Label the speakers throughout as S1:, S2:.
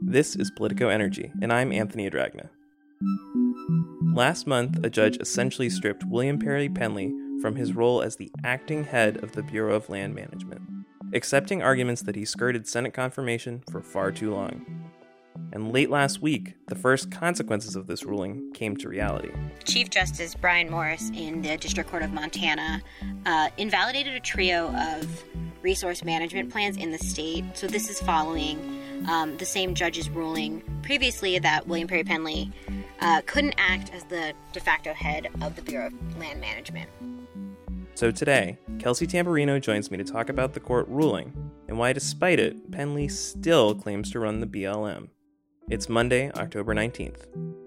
S1: This is Politico Energy, and I'm Anthony Adragna. Last month, a judge essentially stripped William Perry Penley from his role as the acting head of the Bureau of Land Management, accepting arguments that he skirted Senate confirmation for far too long. And late last week, the first consequences of this ruling came to reality.
S2: Chief Justice Brian Morris in the District Court of Montana invalidated a trio of resource management plans in the state. So this is following the same judge's ruling previously that William Perry Penley couldn't act as the de facto head of the Bureau of Land Management.
S1: So today, Kelsey Tamburino joins me to talk about the court ruling and why, despite it, Penley still claims to run the BLM. It's Monday, October 19th.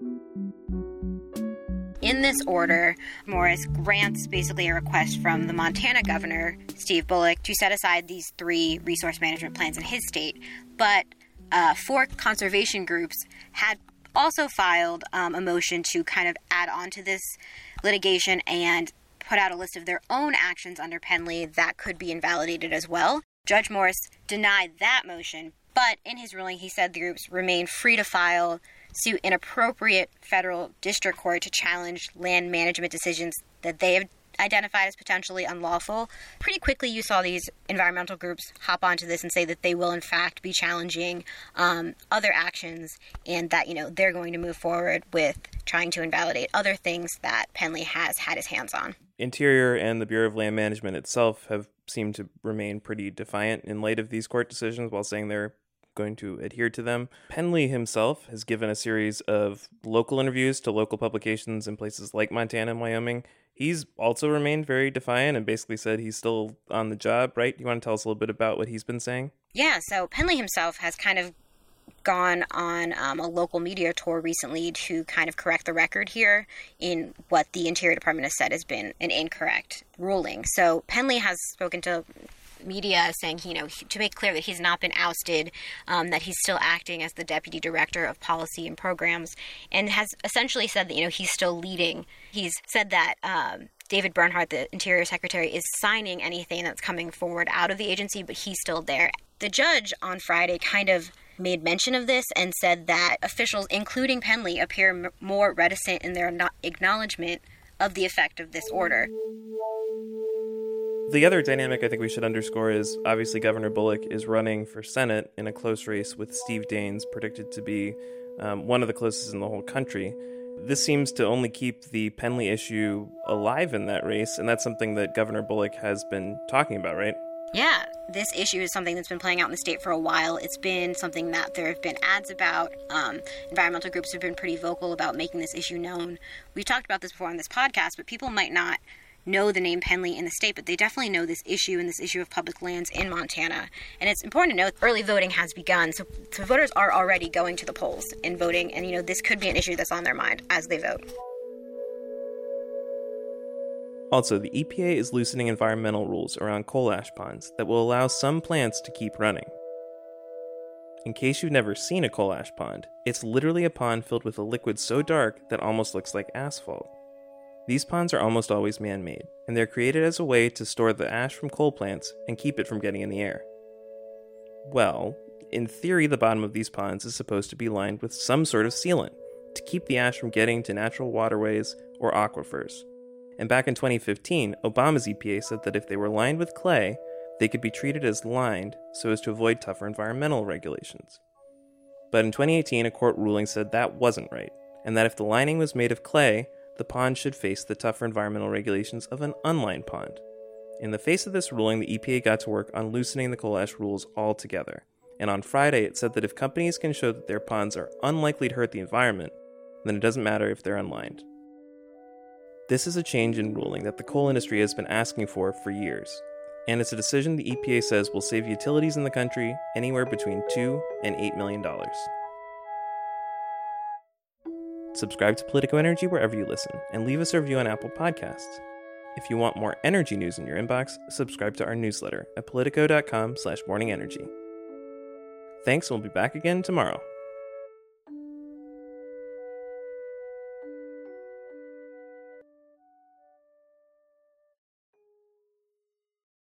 S2: In this order, Morris grants basically a request from the Montana governor, Steve Bullock, to set aside these 3 resource management plans in his state. But 4 conservation groups had also filed a motion to kind of add on to this litigation and put out a list of their own actions under Penley that could be invalidated as well. Judge Morris denied that motion, but in his ruling, he said the groups remain free to file suit in appropriate federal district court to challenge land management decisions that they have identified as potentially unlawful. Pretty quickly, you saw these environmental groups hop onto this and say that they will, in fact, be challenging other actions and that, they're going to move forward with trying to invalidate other things that Penley has had his hands on.
S1: Interior and the Bureau of Land Management itself have seemed to remain pretty defiant in light of these court decisions while saying they're going to adhere to them. Penley himself has given a series of local interviews to local publications in places like Montana and Wyoming. He's also remained very defiant and basically said he's still on the job, right? You want to tell us a little bit about what he's been saying?
S2: Yeah, so Penley himself has kind of gone on a local media tour recently to kind of correct the record here in what the Interior Department has said has been an incorrect ruling. So Penley has spoken to media saying, to make clear that he's not been ousted, that he's still acting as the Deputy Director of Policy and Programs, and has essentially said that, he's still leading. He's said that David Bernhardt, the Interior Secretary, is signing anything that's coming forward out of the agency, but he's still there. The judge on Friday kind of made mention of this and said that officials, including Penley, appear more reticent in their acknowledgement of the effect of this order.
S1: The other dynamic I think we should underscore is obviously Governor Bullock is running for Senate in a close race with Steve Daines, predicted to be one of the closest in the whole country. This seems to only keep the Penley issue alive in that race, and that's something that Governor Bullock has been talking about, right?
S2: Yeah, this issue is something that's been playing out in the state for a while. It's been something that there have been ads about. Environmental groups have been pretty vocal about making this issue known. We've talked about this before on this podcast, but people might not know the name Penley in the state, but they definitely know this issue and this issue of public lands in Montana. And it's important to note early voting has begun, so voters are already going to the polls and voting, and this could be an issue that's on their mind as they vote.
S1: Also, the EPA is loosening environmental rules around coal ash ponds that will allow some plants to keep running. In case you've never seen a coal ash pond, it's literally a pond filled with a liquid so dark that almost looks like asphalt. These ponds are almost always man-made, and they're created as a way to store the ash from coal plants and keep it from getting in the air. Well, in theory, the bottom of these ponds is supposed to be lined with some sort of sealant to keep the ash from getting to natural waterways or aquifers. And back in 2015, Obama's EPA said that if they were lined with clay, they could be treated as lined so as to avoid tougher environmental regulations. But in 2018, a court ruling said that wasn't right, and that if the lining was made of clay, the pond should face the tougher environmental regulations of an unlined pond. In the face of this ruling, the EPA got to work on loosening the coal ash rules altogether. And on Friday, it said that if companies can show that their ponds are unlikely to hurt the environment, then it doesn't matter if they're unlined. This is a change in ruling that the coal industry has been asking for years. And it's a decision the EPA says will save utilities in the country anywhere between $2 and $8 million. Subscribe to Politico Energy wherever you listen, and leave us a review on Apple Podcasts. If you want more energy news in your inbox, subscribe to our newsletter at politico.com/morningenergy. Thanks, and we'll be back again tomorrow.